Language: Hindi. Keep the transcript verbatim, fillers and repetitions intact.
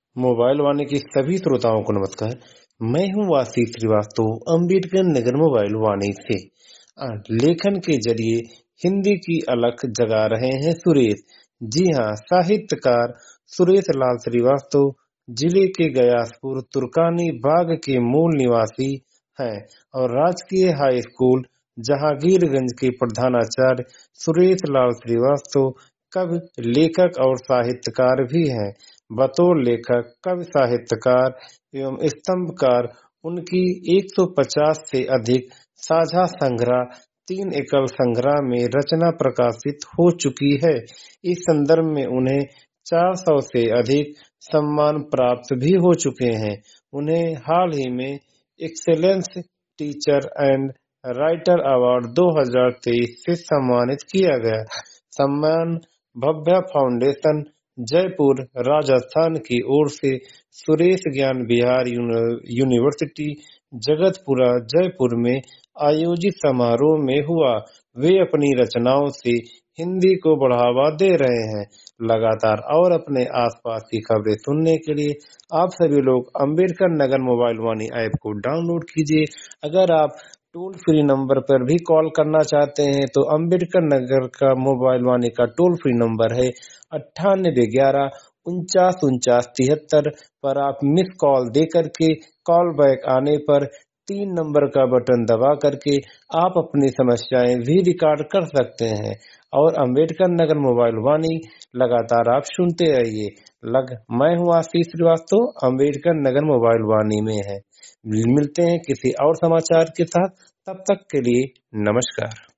मोबाइल वाणी के सभी श्रोताओं को नमस्कार। मैं हूं आशीष श्रीवास्तव, अम्बेडकर नगर मोबाइल वाणी से। आ, लेखन के जरिए हिंदी की अलख जगा रहे हैं सुरेश। जी हां, साहित्यकार सुरेश लाल श्रीवास्तव जिले के गयासपुर तुर्कानी बाग के मूल निवासी हैं और राजकीय हाई स्कूल जहांगीरगंज के प्रधानाचार्य सुरेश लाल श्रीवास्तव कवि, लेखक और साहित्यकार भी हैं। बतौर लेखक, कवि, साहित्यकार एवं स्तंभकार उनकी एक सौ पचास से अधिक साझा संग्रह तीन एकल संग्रह में रचना प्रकाशित हो चुकी है। इस संदर्भ में उन्हें चार सौ से अधिक सम्मान प्राप्त भी हो चुके हैं। उन्हें हाल ही में excellence teacher and writer award दो हज़ार तेईस से सम्मानित किया गया। सम्मान भव्या फाउंडेशन जयपुर राजस्थान की ओर से सुरेश ज्ञान विहार यूनिवर्सिटी जगतपुरा जयपुर में आयोजित समारोह में हुआ। वे अपनी रचनाओं से हिंदी को बढ़ावा दे रहे हैं। लगातार और अपने आसपास की खबरें सुनने के लिए आप सभी लोग अम्बेडकर नगर मोबाइल वाणी ऐप को डाउनलोड कीजिए। अगर आप टोल फ्री नंबर पर भी कॉल करना चाहते हैं तो अम्बेडकर नगर का मोबाइल वाणी का टोल फ्री नंबर है अट्ठानबे ग्यारह उनचास उनचास तिहत्तर पर आप मिस कॉल दे करके कॉल बैक आने पर तीन नंबर का बटन दबा करके आप अपनी समस्याएं भी रिकॉर्ड कर सकते हैं और अम्बेडकर नगर मोबाइल वाणी लगातार आप सुनते रहिए। लग मैं हूँ आशीष श्रीवास्तव, अम्बेडकर नगर मोबाइल वाणी में है। मिलते हैं किसी और समाचार के साथ, तब तक के लिए नमस्कार।